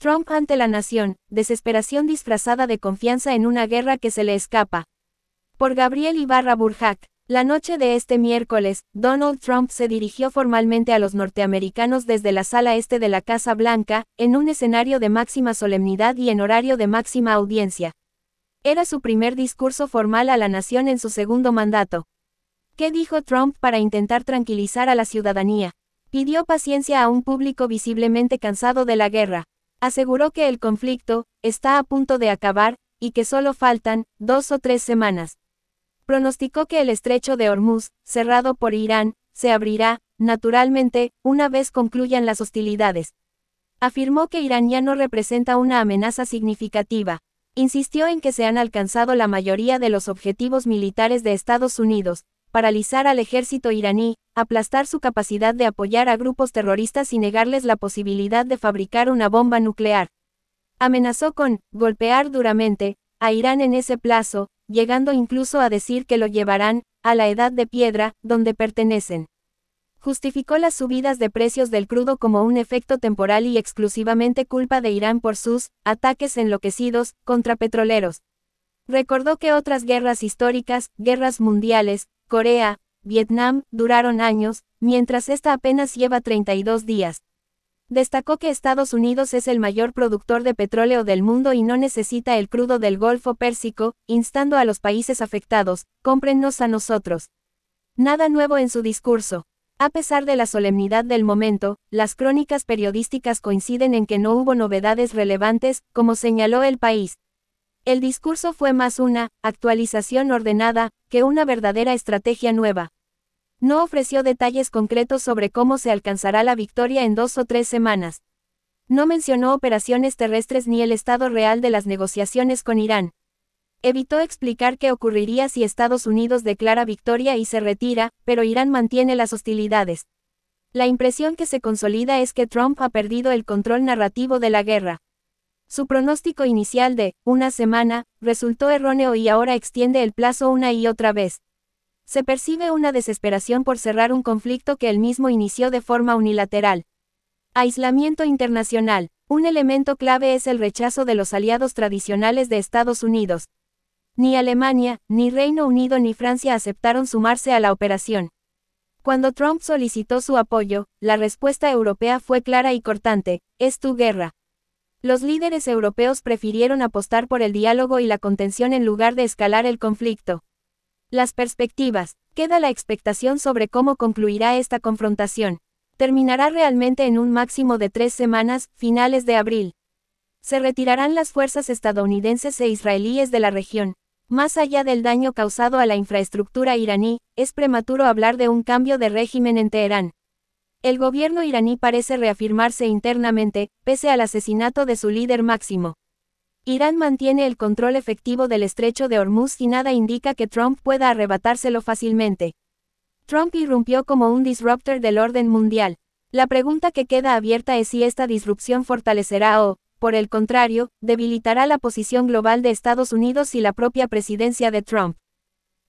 Trump ante la nación, desesperación disfrazada de confianza en una guerra que se le escapa. Por Gabriel Ibarra Burjac. La noche de este miércoles, Donald Trump se dirigió formalmente a los norteamericanos desde la sala este de la Casa Blanca, en un escenario de máxima solemnidad y en horario de máxima audiencia. Era su primer discurso formal a la nación en su segundo mandato. ¿Qué dijo Trump para intentar tranquilizar a la ciudadanía? Pidió paciencia a un público visiblemente cansado de la guerra. Aseguró que el conflicto está a punto de acabar, y que solo faltan 2 o 3 semanas. Pronosticó que el estrecho de Hormuz, cerrado por Irán, se abrirá, naturalmente, una vez concluyan las hostilidades. Afirmó que Irán ya no representa una amenaza significativa. Insistió en que se han alcanzado la mayoría de los objetivos militares de Estados Unidos: paralizar al ejército iraní, aplastar su capacidad de apoyar a grupos terroristas y negarles la posibilidad de fabricar una bomba nuclear. Amenazó con golpear duramente a Irán en ese plazo, llegando incluso a decir que lo llevarán a la edad de piedra, donde pertenecen. Justificó las subidas de precios del crudo como un efecto temporal y exclusivamente culpa de Irán por sus ataques enloquecidos contra petroleros. Recordó que otras guerras históricas, guerras mundiales, Corea, Vietnam, duraron años, mientras esta apenas lleva 32 días. Destacó que Estados Unidos es el mayor productor de petróleo del mundo y no necesita el crudo del Golfo Pérsico, instando a los países afectados: cómprennos a nosotros. Nada nuevo en su discurso. A pesar de la solemnidad del momento, las crónicas periodísticas coinciden en que no hubo novedades relevantes, como señaló El País. El discurso fue más una actualización ordenada que una verdadera estrategia nueva. No ofreció detalles concretos sobre cómo se alcanzará la victoria en 2 o 3 semanas. No mencionó operaciones terrestres ni el estado real de las negociaciones con Irán. Evitó explicar qué ocurriría si Estados Unidos declara victoria y se retira, pero Irán mantiene las hostilidades. La impresión que se consolida es que Trump ha perdido el control narrativo de la guerra. Su pronóstico inicial de una semana resultó erróneo y ahora extiende el plazo una y otra vez. Se percibe una desesperación por cerrar un conflicto que él mismo inició de forma unilateral. Aislamiento internacional. Un elemento clave es el rechazo de los aliados tradicionales de Estados Unidos. Ni Alemania, ni Reino Unido ni Francia aceptaron sumarse a la operación. Cuando Trump solicitó su apoyo, la respuesta europea fue clara y cortante: es tu guerra. Los líderes europeos prefirieron apostar por el diálogo y la contención en lugar de escalar el conflicto. Las perspectivas. Queda la expectación sobre cómo concluirá esta confrontación. Terminará realmente en un máximo de 3 semanas, finales de abril. Se retirarán las fuerzas estadounidenses e israelíes de la región. Más allá del daño causado a la infraestructura iraní, es prematuro hablar de un cambio de régimen en Teherán. El gobierno iraní parece reafirmarse internamente, pese al asesinato de su líder máximo. Irán mantiene el control efectivo del estrecho de Hormuz y nada indica que Trump pueda arrebatárselo fácilmente. Trump irrumpió como un disruptor del orden mundial. La pregunta que queda abierta es si esta disrupción fortalecerá o, por el contrario, debilitará la posición global de Estados Unidos y la propia presidencia de Trump.